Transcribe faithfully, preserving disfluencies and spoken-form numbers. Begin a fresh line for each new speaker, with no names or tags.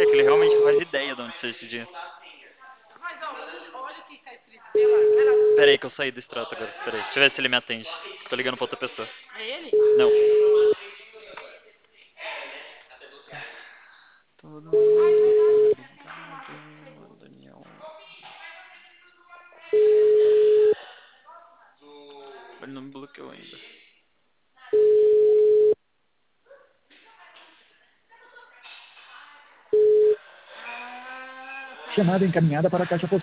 é que ele realmente não faz ideia de onde seja esse dinheiro.
Mas ó, olha o que tá escrito aqui, ó. Vai lá.
Pera aí que eu saí do extrato agora. Pera aí, deixa eu ver se ele me atende. Tô ligando pra outra pessoa.
É ele?
Não. Todo mundo ligado, Daniel. Ele não me bloqueou ainda.
Ah, tá.
Chamada encaminhada para a caixa postal.